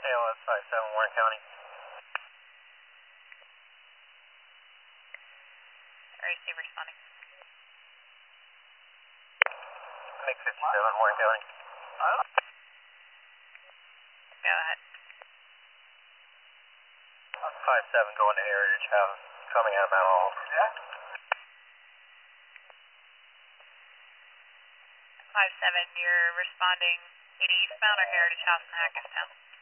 KOS 57, Warren County. RAC responding. MiG 57, Warren County. Go ahead. 57 going to Heritage House, coming out of Mount Olive. 57, you're responding 80 eastbound or Heritage House in Hackettstown?